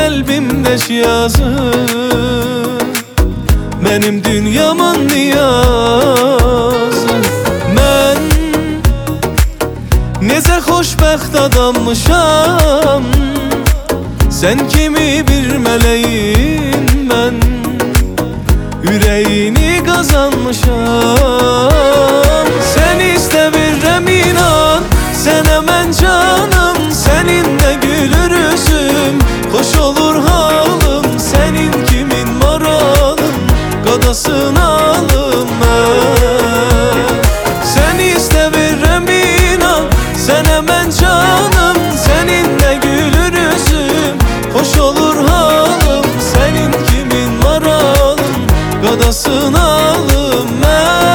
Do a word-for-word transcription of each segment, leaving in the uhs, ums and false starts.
kalbimde yazı, benim dünyamın niyazı. Ben nece xoşbəxt adammışam, sen kimi bir meleğim ben, yüreğini kazanmışam. Sen iste birrem inan, sen hemen canım, seninle gülür üzüm, hoş olur halım. Senin kimin maralım, kadasın alım ben. Sen iste birrem inan, sen hemen canım, seninle gülür üzüm, hoş olur halım. Senin kimin maralım, kadasın alım ben.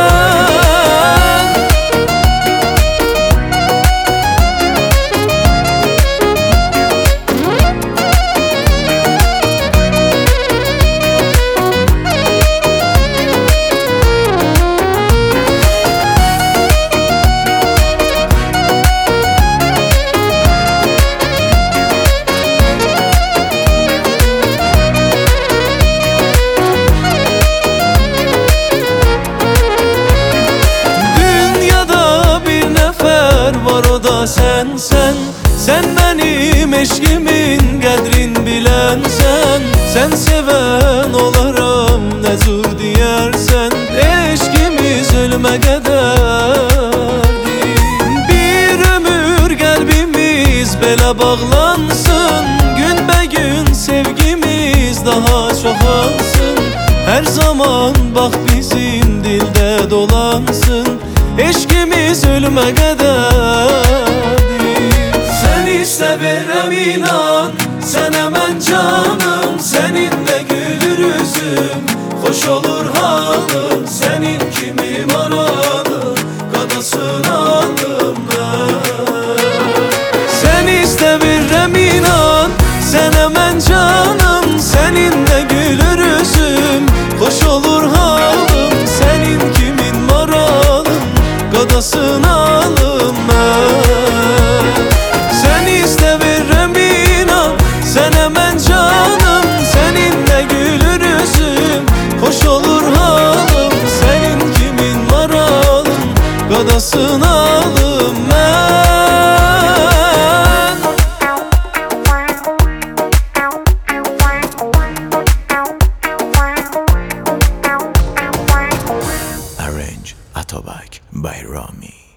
Var o da sen, sen Sen benim eşkimin qədrin bilen sen. Sen seven olaram ne zur diyersen, eşkimiz ölüme kadardır. Bir ömür kalbimiz belə bağlansın, gün be gün sevgimiz daha çoxalsın. Her zaman bak bizim dilde dolansın, eşkimiz ölüme kadardır. Sen iste verem inan, sen hemen canım, seninle gülür üzüm, hoş olur halım. Senin kimi maralı, kadasın alım ben. Sen iste verem inan, sen hemen canım, seninle gülür üzüm, hoş olur halım. Senin kimin maralı, kadasın alım ben. Sen iste verem inan, sen hemen canım, seninle gülür üzüm, hoş olur halım. Senin kimin maralım, kadasın alım ben. Arrange Atobak by Rami.